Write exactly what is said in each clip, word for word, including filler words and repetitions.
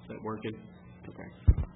Is that working? Okay.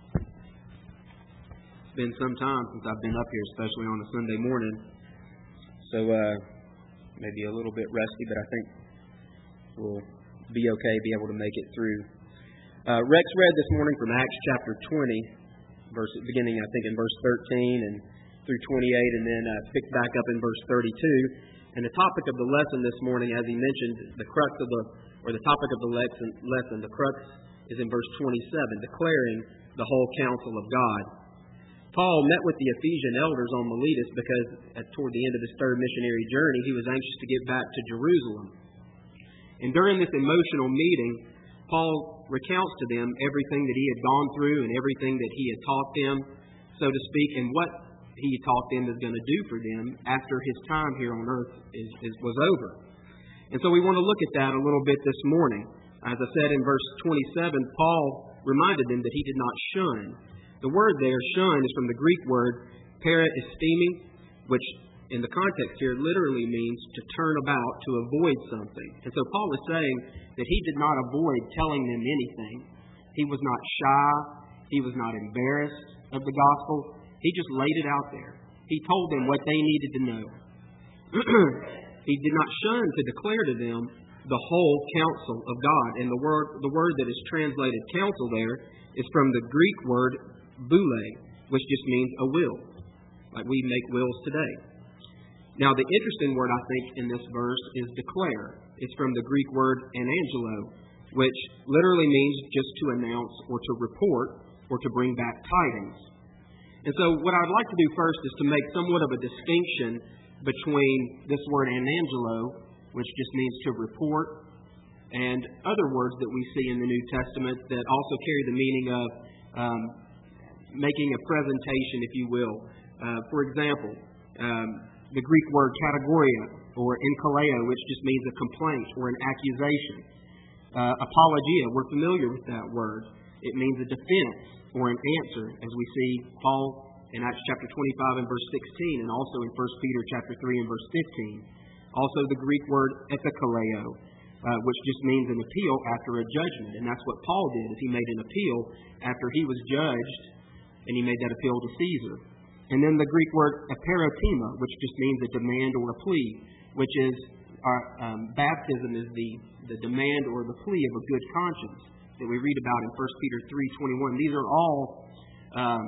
It's been some time since I've been up here, especially on a Sunday morning. So, uh, maybe a little bit rusty, but I think we'll be okay, be able to make it through. Uh, Rex read this morning from Acts chapter twenty, verse beginning, I think, in verse thirteen and through twenty-eight, and then uh, picked back up in verse thirty-two. And the topic of the lesson this morning, as he mentioned, the crux of the, or the topic of the lesson, lesson the crux is in verse twenty-seven, declaring the whole counsel of God. Paul met with the Ephesian elders on Miletus because at, toward the end of his third missionary journey, he was anxious to get back to Jerusalem. And during this emotional meeting, Paul recounts to them everything that he had gone through and everything that he had taught them, so to speak, and what he taught them is going to do for them after his time here on earth is, is, was over. And so we want to look at that a little bit this morning. As I said in verse twenty-seven, Paul reminded them that he did not shun. The word there, shun, is from the Greek word para-esteeming, which in the context here literally means to turn about, to avoid something. And so Paul is saying that he did not avoid telling them anything. He was not shy. He was not embarrassed of the gospel. He just laid it out there. He told them what they needed to know. He did not shun to declare to them the whole counsel of God. And the word, the word that is translated counsel there is from the Greek word boule, which just means a will, like we make wills today. Now, the interesting word, I think, in this verse is declare. It's from the Greek word anangelo, which literally means just to announce or to report or to bring back tidings. And so what I'd like to do first is to make somewhat of a distinction between this word anangelo, which just means to report, and other words that we see in the New Testament that also carry the meaning of um, making a presentation, if you will. Uh, for example, um, the Greek word kategoria or enkaleo, which just means a complaint or an accusation. Uh, apologia, we're familiar with that word. It means a defense or an answer, as we see Paul in Acts chapter twenty-five and verse sixteen, and also in First Peter chapter three and verse fifteen. Also the Greek word epikaleo, uh, which just means an appeal after a judgment. And that's what Paul did, is he made an appeal after he was judged, and he made that appeal to Caesar. And then the Greek word aperotema, which just means a demand or a plea, which is our um, baptism is the, the demand or the plea of a good conscience that we read about in First Peter three twenty-one. These are all um,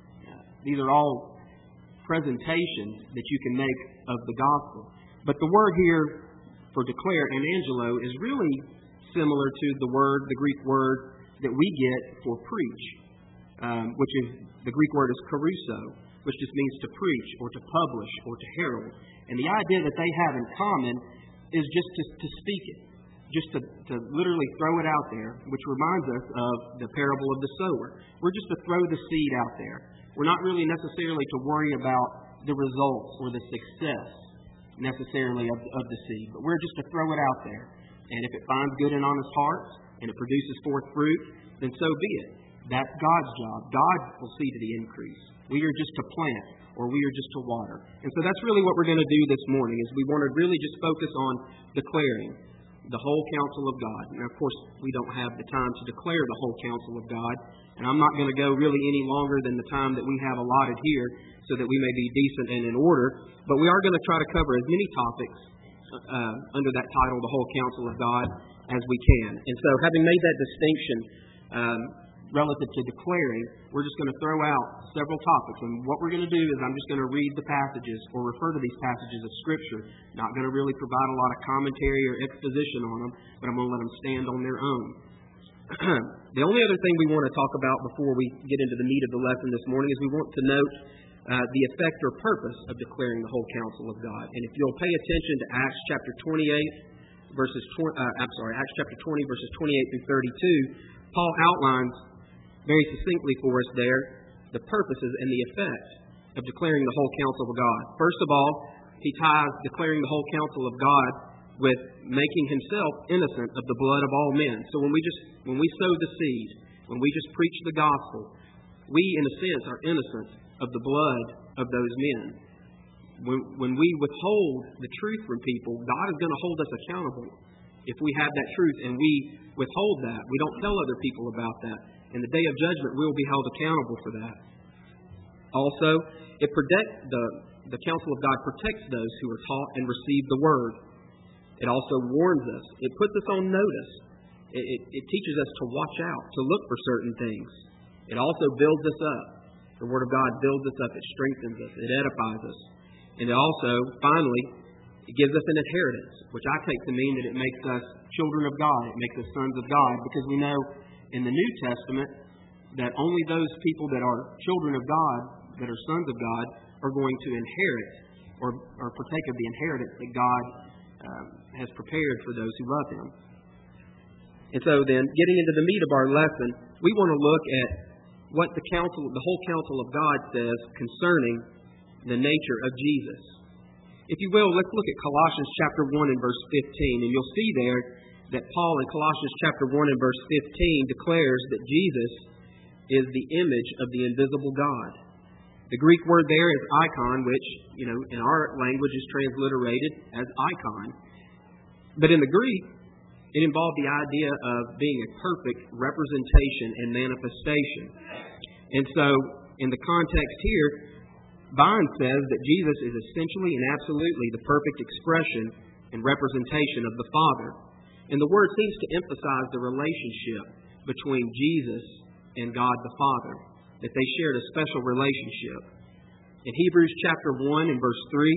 these are all presentations that you can make of the gospel. But the word here for declare, anangelo, is really similar to the word, the Greek word that we get for preach, um, which is the Greek word is caruso, which just means to preach or to publish or to herald. And the idea that they have in common is just to, to speak it, just to, to literally throw it out there, which reminds us of the parable of the sower. We're just to throw the seed out there. We're not really necessarily to worry about the results or the success necessarily of, of the seed, but we're just to throw it out there. And if it finds good and honest hearts and it produces forth fruit, then so be it. That's God's job. God will see to the increase. We are just to plant, or we are just to water. And so that's really what we're going to do this morning, is we want to really just focus on declaring the whole counsel of God. Now, of course, we don't have the time to declare the whole counsel of God, and I'm not going to go really any longer than the time that we have allotted here so that we may be decent and in order. But we are going to try to cover as many topics uh, under that title, the whole counsel of God, as we can. And so having made that distinction um, relative to declaring, we're just going to throw out several topics. And what we're going to do is I'm just going to read the passages or refer to these passages of Scripture. Not going to really provide a lot of commentary or exposition on them, but I'm going to let them stand on their own. The only other thing we want to talk about before we get into the meat of the lesson this morning is we want to note uh, the effect or purpose of declaring the whole counsel of God. And if you'll pay attention to Acts chapter twenty-eight, verses twenty, uh, I'm sorry, Acts chapter twenty, verses twenty-eight through thirty-two, Paul outlines very succinctly for us there the purposes and the effect of declaring the whole counsel of God. First of all, he ties declaring the whole counsel of God with making himself innocent of the blood of all men. So when we just when we sow the seed, when we just preach the gospel, we in a sense are innocent of the blood of those men. When, when we withhold the truth from people, God is going to hold us accountable. If we have that truth and we withhold that, we don't tell other people about that, in the day of judgment, we will be held accountable for that. Also, it protect, the, the counsel of God protects those who are taught and receive the Word. It also warns us. It puts us on notice. It, it, it teaches us to watch out, to look for certain things. It also builds us up. The Word of God builds us up. It strengthens us. It edifies us. And it also, finally, it gives us an inheritance, which I take to mean that it makes us children of God. It makes us sons of God, because we know in the New Testament that only those people that are children of God, that are sons of God, are going to inherit or, or partake of the inheritance that God um, has prepared for those who love Him. And so then, getting into the meat of our lesson, we want to look at what the counsel, the whole counsel of God says concerning the nature of Jesus. If you will, let's look at Colossians chapter one and verse fifteen, and you'll see there that Paul in Colossians chapter one and verse fifteen declares that Jesus is the image of the invisible God. The Greek word there is icon, which, you know, in our language is transliterated as icon. But in the Greek, it involved the idea of being a perfect representation and manifestation. And so, in the context here, Vine says that Jesus is essentially and absolutely the perfect expression and representation of the Father. And the word seems to emphasize the relationship between Jesus and God the Father, that they shared a special relationship. In Hebrews chapter one and verse three,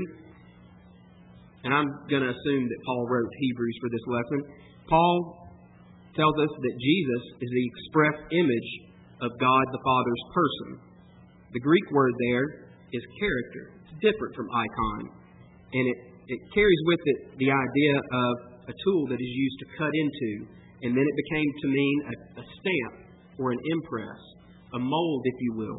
and I'm going to assume that Paul wrote Hebrews for this lesson, Paul tells us that Jesus is the express image of God the Father's person. The Greek word there is character. It's different from icon. And it, it carries with it the idea of a tool that is used to cut into. And then it became to mean a, a stamp or an impress, a mold, if you will.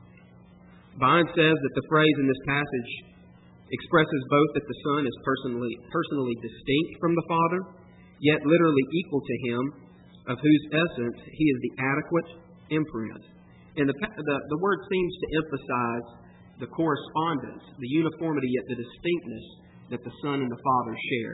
Vine says that the phrase in this passage expresses both that the Son is personally, personally distinct from the Father, yet literally equal to Him, of whose essence He is the adequate imprint. And the, the, the word seems to emphasize the correspondence, the uniformity, yet the distinctness that the Son and the Father share.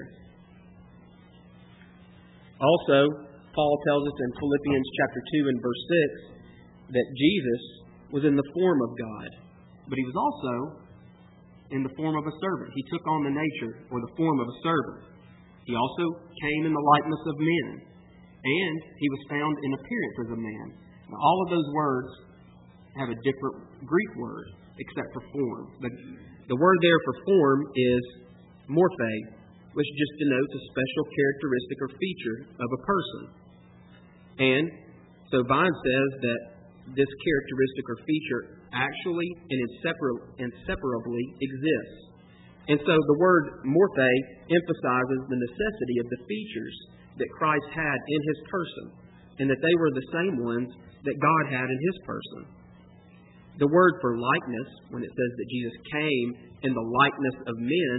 Also, Paul tells us in Philippians chapter two and verse six that Jesus was in the form of God, but He was also in the form of a servant. He took on the nature or the form of a servant. He also came in the likeness of men, and He was found in appearance as a man. Now, all of those words have a different Greek word, except for form. The, the word there for form is morphe, which just denotes a special characteristic or feature of a person. And so Vine says that this characteristic or feature actually and insepar- inseparably exists. And so the word morphe emphasizes the necessity of the features that Christ had in His person, and that they were the same ones that God had in His person. The word for likeness, when it says that Jesus came in the likeness of men,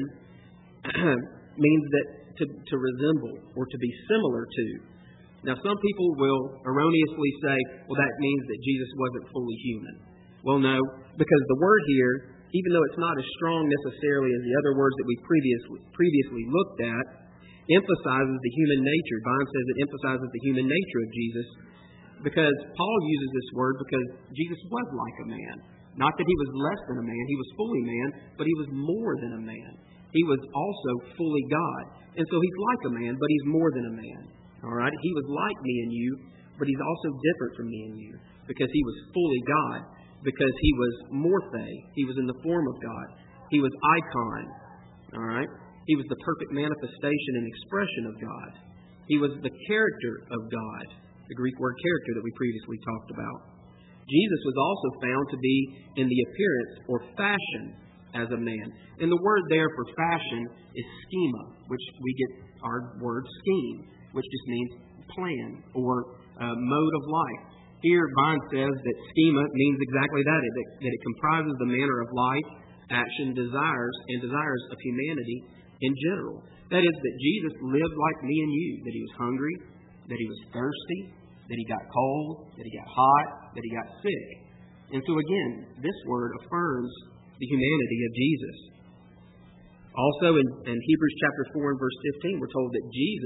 means that to, to resemble or to be similar to. Now, some people will erroneously say, well, that means that Jesus wasn't fully human. Well, no, because the word here, even though it's not as strong necessarily as the other words that we previously, previously looked at, emphasizes the human nature. Vine says it emphasizes the human nature of Jesus, because Paul uses this word because Jesus was like a man. Not that He was less than a man. He was fully man, but He was more than a man. He was also fully God. And so He's like a man, but He's more than a man. All right? He was like me and you, but He's also different from me and you, because He was fully God, because He was morphe. He was in the form of God. He was icon. All right? He was the perfect manifestation and expression of God. He was the character of God, the Greek word character that we previously talked about. Jesus was also found to be in the appearance or fashion as a man. And the word there for fashion is schema, which we get our word scheme, which just means plan or uh, mode of life. Here, Vine says that schema means exactly that, that, that it comprises the manner of life, action, desires, and desires of humanity in general. That is, that Jesus lived like me and you, that He was hungry, that He was thirsty, that He got cold, that He got hot, that He got sick. And so again, this word affirms the humanity of Jesus. Also in, in Hebrews chapter four and verse fifteen, we're told that Jesus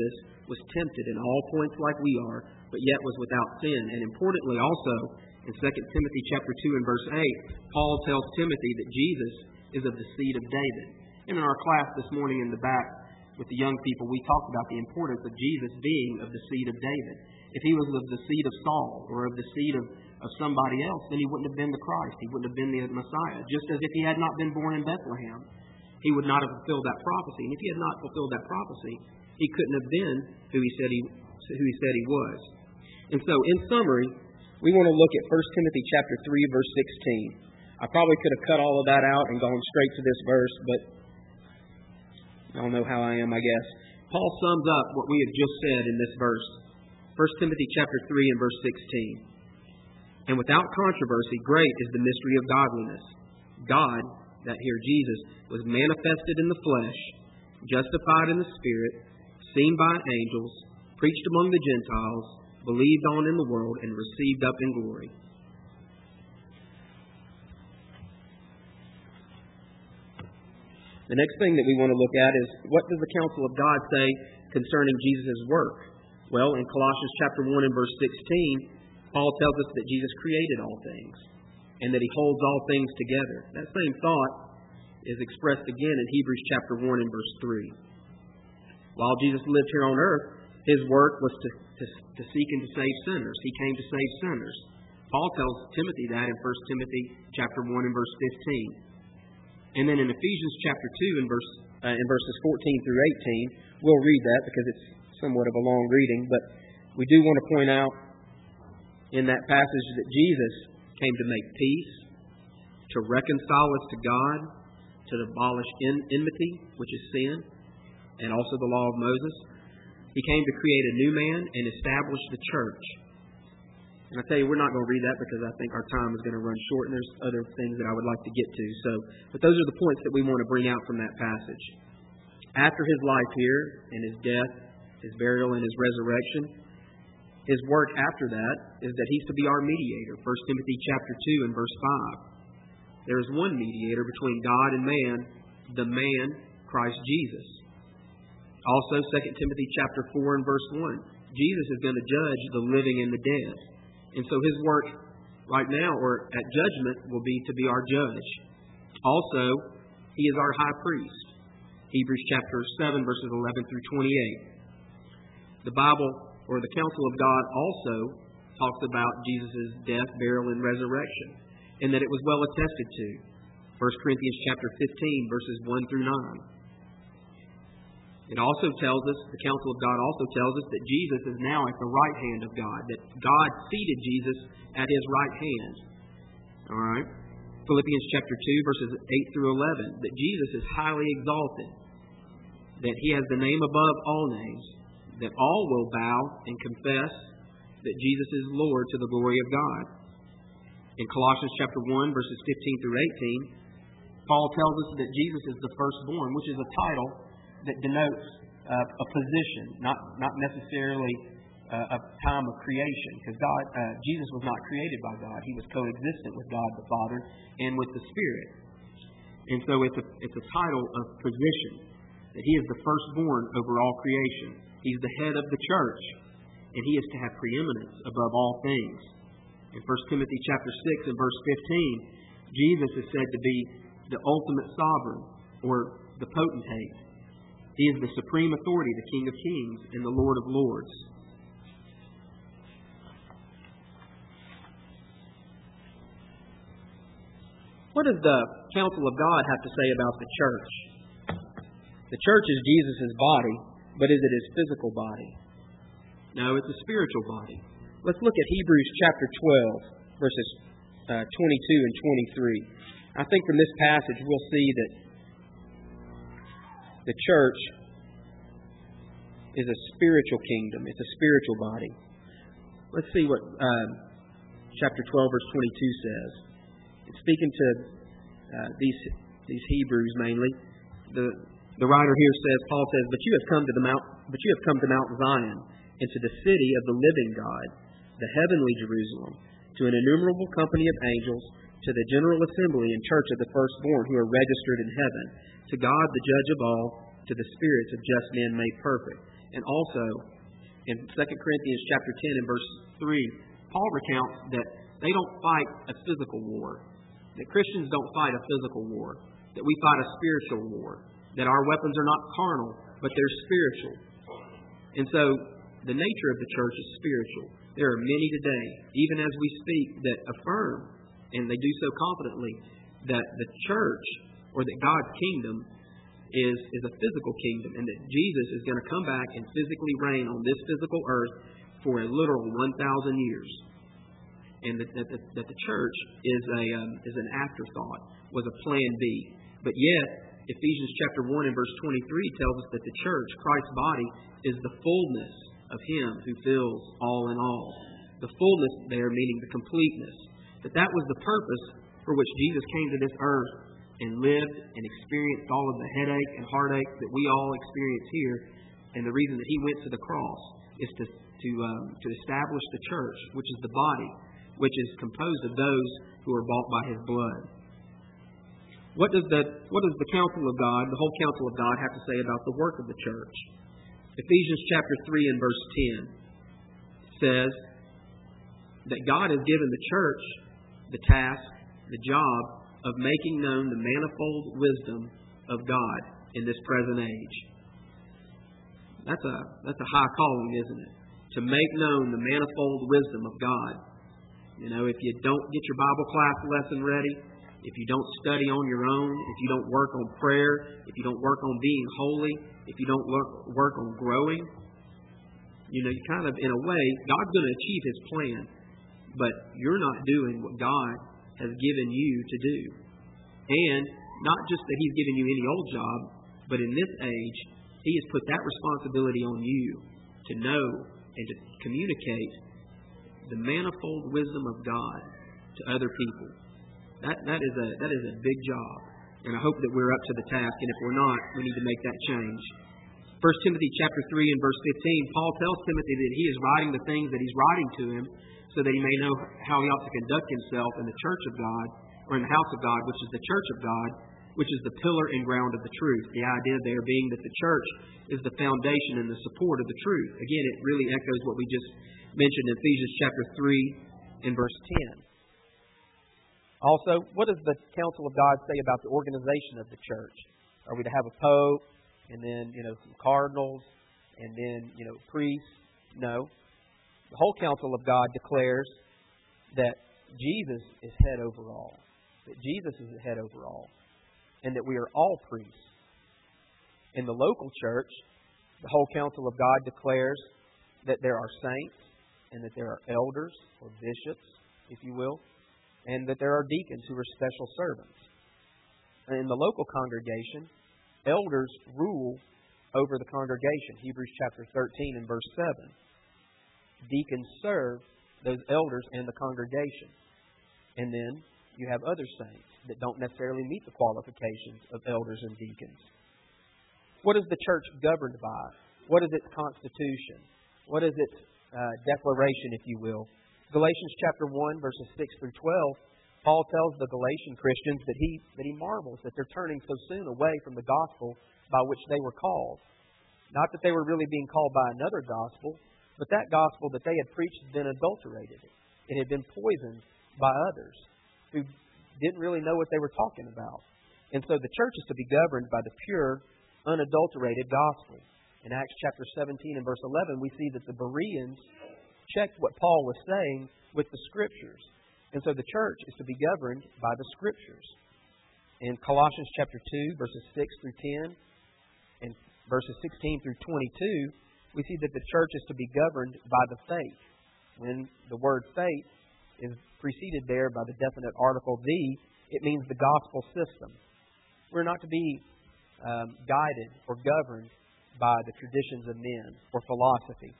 was tempted in all points like we are, but yet was without sin. And importantly also, in Second Timothy chapter two and verse eight, Paul tells Timothy that Jesus is of the seed of David. And in our class this morning in the back with the young people, we talked about the importance of Jesus being of the seed of David. If he was of the seed of Saul or of the seed of, of somebody else, then he wouldn't have been the Christ. He wouldn't have been the Messiah. Just as if he had not been born in Bethlehem, he would not have fulfilled that prophecy. And if he had not fulfilled that prophecy, he couldn't have been who he said he, who he said he was. And so, in summary, we want to look at First Timothy chapter three, verse sixteen. I probably could have cut all of that out and gone straight to this verse, but I don't know how I am, I guess. Paul sums up what we have just said in this verse. First Timothy chapter three and verse sixteen. And without controversy, great is the mystery of godliness. God, that here Jesus, was manifested in the flesh, justified in the Spirit, seen by angels, preached among the Gentiles, believed on in the world, and received up in glory. The next thing that we want to look at is, what does the counsel of God say concerning Jesus' work? Well, in Colossians chapter one and verse sixteen, Paul tells us that Jesus created all things and that he holds all things together. That same thought is expressed again in Hebrews chapter one and verse three. While Jesus lived here on earth, his work was to, to, to seek and to save sinners. He came to save sinners. Paul tells Timothy that in First Timothy chapter one and verse fifteen. And then in Ephesians chapter two and verse uh, in verses fourteen through eighteen, we'll read that because it's somewhat of a long reading, but we do want to point out in that passage that Jesus came to make peace, to reconcile us to God, to abolish enmity, which is sin, and also the law of Moses. He came to create a new man and establish the church. And I tell you, we're not going to read that because I think our time is going to run short, and there's other things that I would like to get to. So, but those are the points that we want to bring out from that passage. After his life here, and his death, his burial, and his resurrection, his work after that is that he's to be our mediator. First Timothy chapter two and verse five. There is one mediator between God and man, the man, Christ Jesus. Also, Second Timothy chapter four and verse one. Jesus is going to judge the living and the dead. And so his work right now, or at judgment, will be to be our judge. Also, he is our high priest. Hebrews chapter seven, verses eleven through twenty-eight. The Bible, or the counsel of God, also talks about Jesus' death, burial, and resurrection, and that it was well attested to. First Corinthians chapter fifteen, verses one through nine. It also tells us, the counsel of God also tells us that Jesus is now at the right hand of God, that God seated Jesus at his right hand. All right? Philippians chapter two, verses eight through eleven, that Jesus is highly exalted, that he has the name above all names, that all will bow and confess that Jesus is Lord to the glory of God. In Colossians chapter one, verses fifteen through eighteen, Paul tells us that Jesus is the firstborn, which is a title that denotes uh, a position, not not necessarily uh, a time of creation, because God, uh, Jesus was not created by God; he was coexistent with God the Father and with the Spirit. And so it's a it's a title of position, that he is the firstborn over all creation. He's the head of the church, and he is to have preeminence above all things. In First Timothy chapter six and verse fifteen, Jesus is said to be the ultimate sovereign, or the potentate. He is the supreme authority, the King of Kings and the Lord of Lords. What does the counsel of God have to say about the church? The church is Jesus' body, but is it his physical body? No, it's a spiritual body. Let's look at Hebrews chapter twelve, verses uh, twenty-two and twenty-three. I think from this passage we'll see that the church is a spiritual kingdom. It's a spiritual body. Let's see what um, chapter twelve, verse twenty-two says. It's speaking to uh, these these Hebrews mainly. The the writer here says, Paul says, "But you have come to the mount, but you have come to Mount Zion, and to the city of the living God, the heavenly Jerusalem, to an innumerable company of angels, to the general assembly and church of the firstborn who are registered in heaven, to God the judge of all, to the spirits of just men made perfect, and also In Second Corinthians chapter ten and verse three, Paul recounts that they don't fight a physical war, that Christians don't fight a physical war, that we fight a spiritual war, that our weapons are not carnal, but they're spiritual. And so the nature of the church is spiritual. There are many today, even as we speak, that affirm, and they do so confidently, that the church, or that God's kingdom, is, is a physical kingdom, and that Jesus is going to come back and physically reign on this physical earth for a literal one thousand years. And that, that, that, that the church is a um, is an afterthought, was a plan B. But yet, Ephesians chapter one and verse twenty-three tells us that the church, Christ's body, is the fullness of Him who fills all in all. The fullness there meaning the completeness. That that was the purpose for which Jesus came to this earth and lived and experienced all of the headache and heartache that we all experience here. And the reason that He went to the cross is to to um, to establish the church, which is the body, which is composed of those who are bought by His blood. What does the what does the counsel of God, the whole counsel of God, have to say about the work of the church? Ephesians chapter three and verse ten says that God has given the church the task, the job of making known the manifold wisdom of God in this present age. That's a that's a high calling, isn't it? To make known the manifold wisdom of God. You know, if you don't get your Bible class lesson ready, if you don't study on your own, if you don't work on prayer, if you don't work on being holy, if you don't work, work on growing, you know, you kind of, in a way, God's going to achieve His plan, but you're not doing what God has given you to do. And not just that He's given you any old job, but in this age, He has put that responsibility on you to know and to communicate the manifold wisdom of God to other people. That that is a that is a big job, and I hope that we're up to the task. And if we're not, we need to make that change. First Timothy chapter three and verse fifteen, Paul tells Timothy that he is writing the things that he's writing to him, so that he may know how he ought to conduct himself in the church of God, or in the house of God, which is the church of God, which is the pillar and ground of the truth. The idea there being that the church is the foundation and the support of the truth. Again, it really echoes what we just mentioned in Ephesians chapter three and verse ten. Also, what does the counsel of God say about the organization of the church? Are we to have a pope, and then, you know, some cardinals, and then, you know, priests? No. The whole counsel of God declares that Jesus is head over all. That Jesus is the head over all. And that we are all priests. In the local church, the whole counsel of God declares that there are saints, and that there are elders, or bishops, if you will, and that there are deacons who are special servants. And in the local congregation, elders rule over the congregation. Hebrews chapter thirteen and verse seven. Deacons serve those elders and the congregation. And then you have other saints that don't necessarily meet the qualifications of elders and deacons. What is the church governed by? What is its constitution? What is its uh, declaration, if you will? Galatians chapter one, verses six through twelve, Paul tells the Galatian Christians that he that he marvels that they're turning so soon away from the gospel by which they were called. Not that they were really being called by another gospel, but that gospel that they had preached had been adulterated. It had been poisoned by others who didn't really know what they were talking about. And so the church is to be governed by the pure, unadulterated gospel. In Acts chapter seventeen and verse eleven, we see that the Bereans checked what Paul was saying with the Scriptures. And so the church is to be governed by the Scriptures. In Colossians chapter two, verses six through ten, and verses sixteen through twenty-two, we see that the church is to be governed by the faith. When the word faith is preceded there by the definite article the, it means the gospel system. We're not to be um, guided or governed by the traditions of men or philosophy.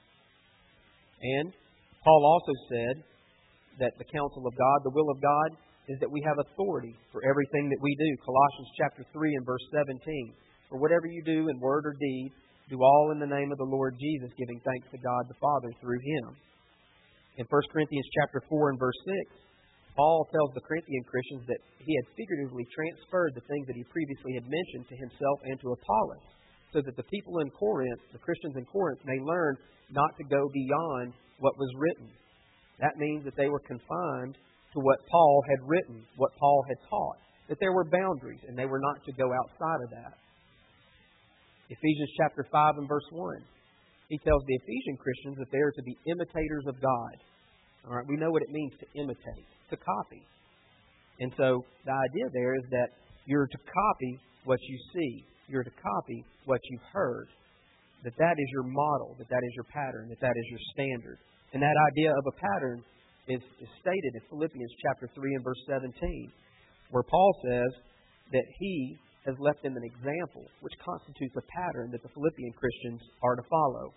And Paul also said that the counsel of God, the will of God, is that we have authority for everything that we do. Colossians chapter three and verse seventeen. For whatever you do in word or deed, do all in the name of the Lord Jesus, giving thanks to God the Father through Him. In First Corinthians chapter four and verse six, Paul tells the Corinthian Christians that he had figuratively transferred the things that he previously had mentioned to himself and to Apollos. so that the people in Corinth, the Christians in Corinth, may learn not to go beyond what was written. That means that they were confined to what Paul had written, what Paul had taught, that there were boundaries, and they were not to go outside of that. Ephesians chapter five and verse one, he tells the Ephesian Christians that they are to be imitators of God. All right, we know what it means to imitate, to copy. And so the idea there is that you're to copy what you see. You're to copy what you've heard. That that is your model, that that is your pattern, that that is your standard. And that idea of a pattern is, is stated in Philippians chapter three and verse seventeen, where Paul says that he has left them an example, which constitutes a pattern that the Philippian Christians are to follow.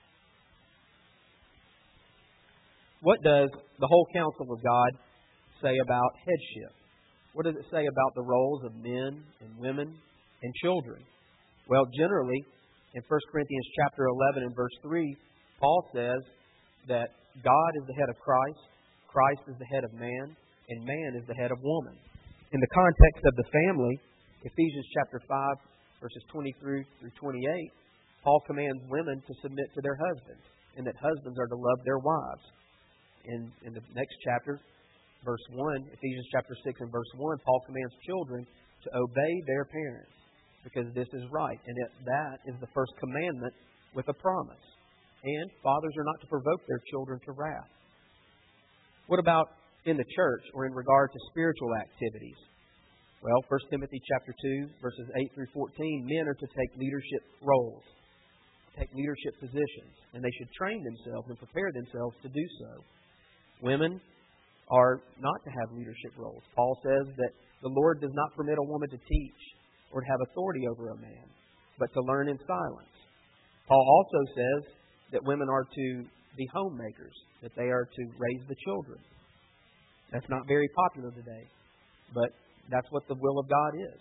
What does the whole counsel of God say about headship? What does it say about the roles of men and women and children? Well, generally, in First Corinthians chapter eleven and verse three, Paul says that God is the head of Christ, Christ is the head of man, and man is the head of woman. In the context of the family, Ephesians chapter five, verses twenty-three through twenty-eight, Paul commands women to submit to their husbands, and that husbands are to love their wives. In, in the next chapter, verse one, Ephesians chapter six and verse one, Paul commands children to obey their parents, because this is right. And it, that is the first commandment with a promise. And fathers are not to provoke their children to wrath. What about in the church or in regard to spiritual activities? Well, First Timothy chapter two, verses eight through fourteen, men are to take leadership roles, take leadership positions, and they should train themselves and prepare themselves to do so. Women are not to have leadership roles. Paul says that the Lord does not permit a woman to teach or to have authority over a man, but to learn in silence. Paul also says that women are to be homemakers, that they are to raise the children. That's not very popular today, but that's what the will of God is.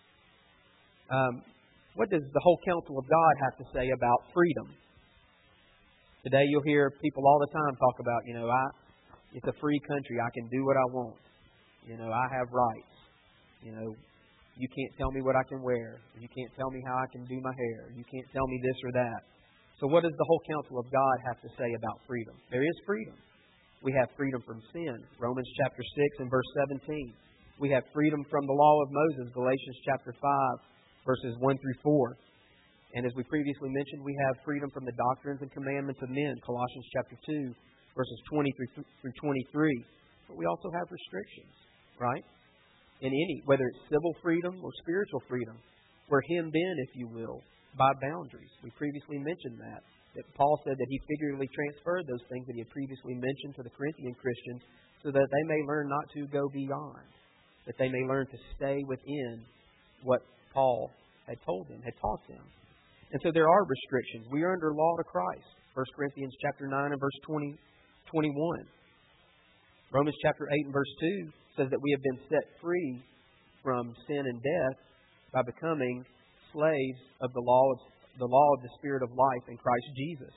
Um, what does the whole counsel of God have to say about freedom? Today you'll hear people all the time talk about, you know, I, it's a free country. I can do what I want. You know, I have rights. You know, you can't tell me what I can wear. You can't tell me how I can do my hair. You can't tell me this or that. So what does the whole counsel of God have to say about freedom? There is freedom. We have freedom from sin. Romans chapter six and verse seventeen. We have freedom from the law of Moses. Galatians chapter five, verses one through four. And as we previously mentioned, we have freedom from the doctrines and commandments of men. Colossians chapter two, verses twenty through twenty-three. But we also have restrictions, right? In any, whether it's civil freedom or spiritual freedom, we're hemmed in, if you will, by boundaries. We previously mentioned that. That Paul said that he figuratively transferred those things that he had previously mentioned to the Corinthian Christians so that they may learn not to go beyond, that they may learn to stay within what Paul had told them, had taught them. And so there are restrictions. We are under law to Christ. First Corinthians chapter nine and verse twenty, twenty-one. Romans chapter eight and verse two says that we have been set free from sin and death by becoming slaves of the law of the law of the Spirit of life in Christ Jesus.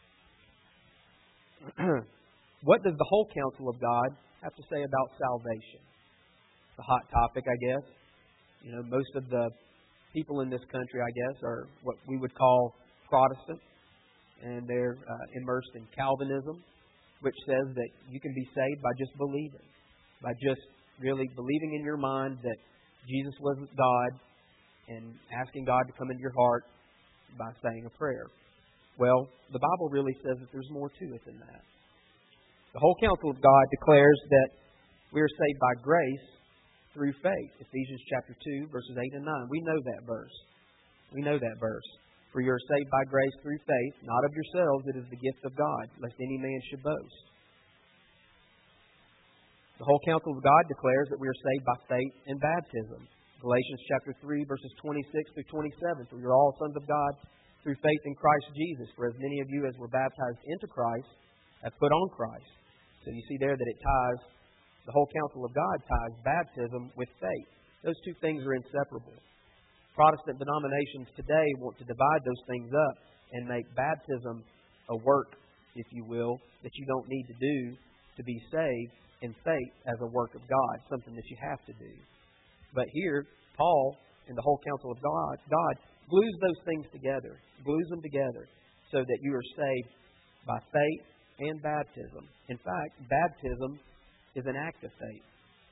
What does the whole counsel of God have to say about salvation? It's a hot topic, I guess. You know, most of the people in this country, I guess, are what we would call Protestant, and they're uh, immersed in Calvinism, which says that you can be saved by just believing, by just really believing in your mind that Jesus was God and asking God to come into your heart by saying a prayer. Well, the Bible really says that there's more to it than that. The whole counsel of God declares that we are saved by grace through faith. Ephesians chapter two, verses eight and nine. We know that verse. We know that verse. For you are saved by grace through faith, not of yourselves, it is the gift of God, lest any man should boast. The whole counsel of God declares that we are saved by faith and baptism. Galatians chapter three, verses twenty-six through twenty-seven. For you're all sons of God through faith in Christ Jesus. For as many of you as were baptized into Christ have put on Christ. So you see there that it ties, the whole counsel of God ties baptism with faith. Those two things are inseparable. Protestant denominations today want to divide those things up and make baptism a work, if you will, that you don't need to do to be saved, and faith as a work of God, something that you have to do. But here, Paul, in the whole counsel of God, God glues those things together, glues them together so that you are saved by faith and baptism. In fact, baptism is an act of faith.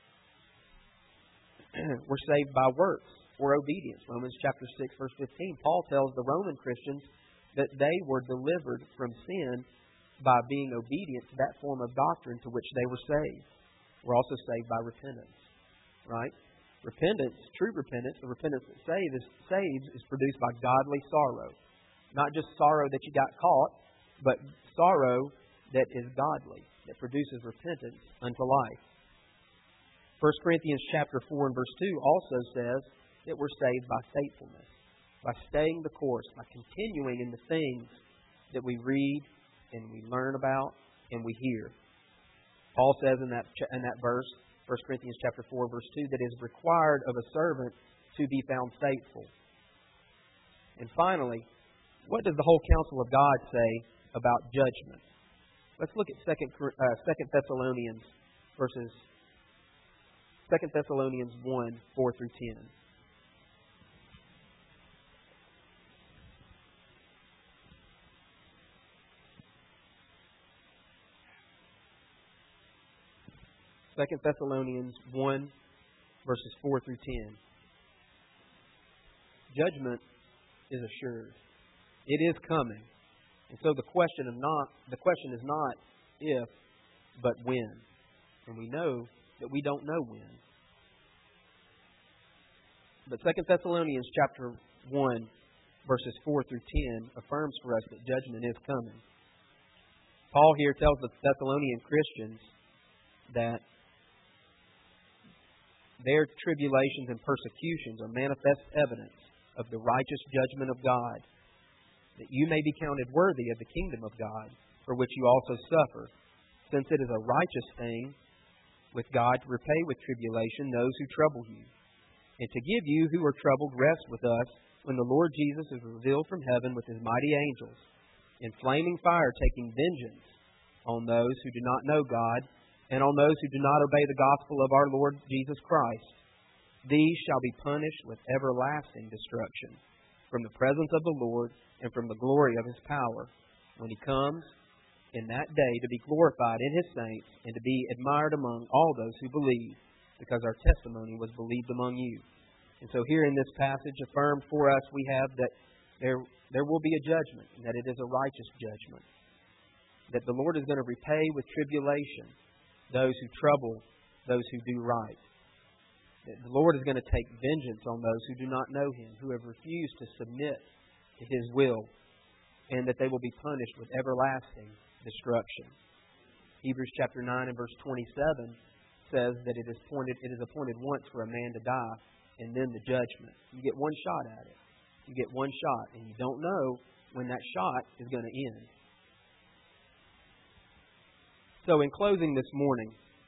We're saved by works or obedience. Romans chapter six, verse fifteen. Paul tells the Roman Christians that they were delivered from sin by being obedient to that form of doctrine to which they were saved. We're also saved by repentance. Right? Repentance, true repentance, the repentance that saves is, saves is produced by godly sorrow. Not just sorrow that you got caught, but sorrow that is godly, that produces repentance unto life. First Corinthians chapter four and verse two also says that we're saved by faithfulness, by staying the course, by continuing in the things that we read and we learn about and we hear. Paul says in that in that verse, First Corinthians chapter four, verse two, that it is required of a servant to be found faithful. And finally, what does the whole counsel of God say about judgment? Let's look at Second uh, Second Thessalonians verses Second Thessalonians one four through ten. Second Thessalonians one verses four through ten. Judgment is assured. It is coming. And so the question of not the question is not if, but when. And we know that we don't know when. But Second Thessalonians chapter one, verses four through ten affirms for us that judgment is coming. Paul here tells the Thessalonian Christians that their tribulations and persecutions are manifest evidence of the righteous judgment of God, that you may be counted worthy of the kingdom of God, for which you also suffer, since it is a righteous thing with God to repay with tribulation those who trouble you, and to give you who are troubled rest with us when the Lord Jesus is revealed from heaven with his mighty angels, in flaming fire taking vengeance on those who do not know God, and on those who do not obey the gospel of our Lord Jesus Christ. These shall be punished with everlasting destruction from the presence of the Lord and from the glory of his power, when he comes in that day to be glorified in his saints and to be admired among all those who believe, because our testimony was believed among you. And so here in this passage affirmed for us, we have that there, there will be a judgment, and that it is a righteous judgment. That the Lord is going to repay with tribulation those who trouble those who do right. That the Lord is going to take vengeance on those who do not know him, who have refused to submit to his will, and that they will be punished with everlasting destruction. Hebrews chapter nine and verse twenty-seven says that it is appointed, it is appointed once for a man to die, and then the judgment. You get one shot at it. You get one shot, and you don't know when that shot is going to end. So in closing this morning,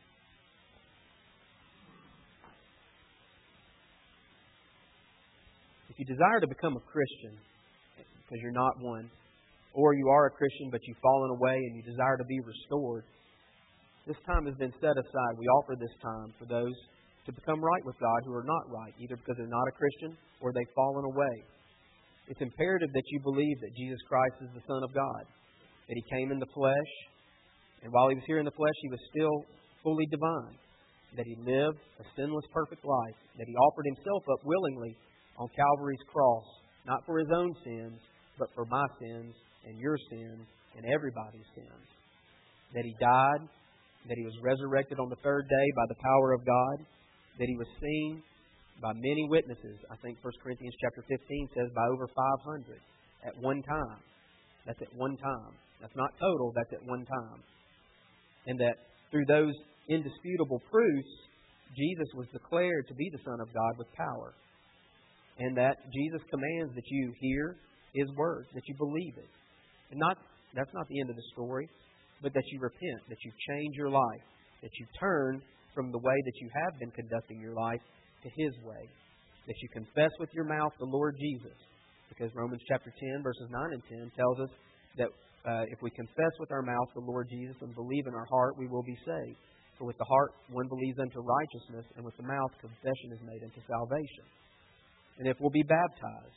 if you desire to become a Christian, because you're not one, or you are a Christian but you've fallen away and you desire to be restored, this time has been set aside. We offer this time for those to become right with God who are not right, either because they're not a Christian or they've fallen away. It's imperative that you believe that Jesus Christ is the Son of God, that he came in the flesh, and while he was here in the flesh, he was still fully divine, that he lived a sinless, perfect life, that he offered himself up willingly on Calvary's cross, not for his own sins, but for my sins and your sins and everybody's sins. That he died, that he was resurrected on the third day by the power of God, that he was seen by many witnesses. I think First Corinthians chapter fifteen says by over five hundred at one time. That's at one time. That's not total, that's at one time. And that through those indisputable proofs, Jesus was declared to be the Son of God with power. And that Jesus commands that you hear his words, that you believe it. And not that's not the end of the story, but that you repent, that you change your life, that you turn from the way that you have been conducting your life to his way, that you confess with your mouth the Lord Jesus. Because Romans chapter ten, verses nine and ten tells us that uh, if we confess with our mouth the Lord Jesus and believe in our heart, we will be saved. For with the heart one believes unto righteousness, and with the mouth confession is made unto salvation. And if we'll be baptized,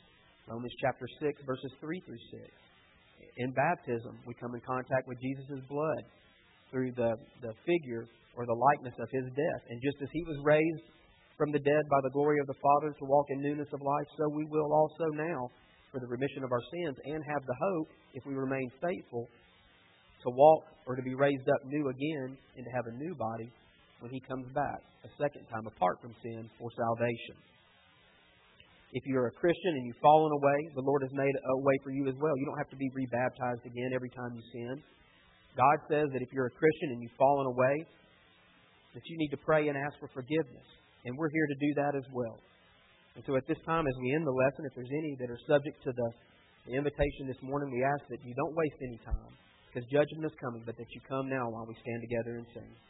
Romans chapter six, verses three through six. In baptism, we come in contact with Jesus' blood through the, the figure or the likeness of His death. And just as He was raised from the dead by the glory of the Father to walk in newness of life, so we will also now, for the remission of our sins, and have the hope, if we remain faithful, to walk or to be raised up new again and to have a new body when He comes back a second time apart from sin for salvation. If you're a Christian and you've fallen away, the Lord has made a way for you as well. You don't have to be rebaptized again every time you sin. God says that if you're a Christian and you've fallen away, that you need to pray and ask for forgiveness. And we're here to do that as well. And so at this time, as we end the lesson, if there's any that are subject to the, the invitation this morning, we ask that you don't waste any time, because judgment is coming, but that you come now while we stand together and sing.